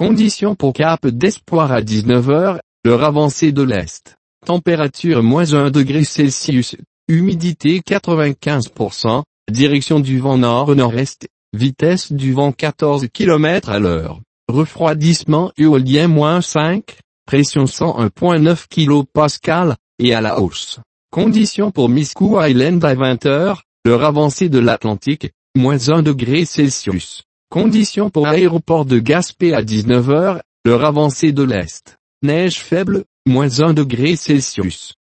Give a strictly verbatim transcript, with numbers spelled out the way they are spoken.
Conditions pour Cap d'Espoir à dix-neuf heures, l'heure avancée de l'Est. Température moins un degré Celsius, humidité quatre-vingt-quinze pour cent, direction du vent nord-nord-est, vitesse du vent quatorze kilomètres à l'heure, refroidissement éolien moins cinq, pression cent un virgule neuf kilopascales, et à la hausse. Conditions pour Miscou Island à vingt heures, l'heure avancée de l'Atlantique, moins un degré Celsius. Conditions pour Aéroport de Gaspé à dix-neuf heures, l'heure avancée de l'Est. Neige faible, moins un degré Celsius.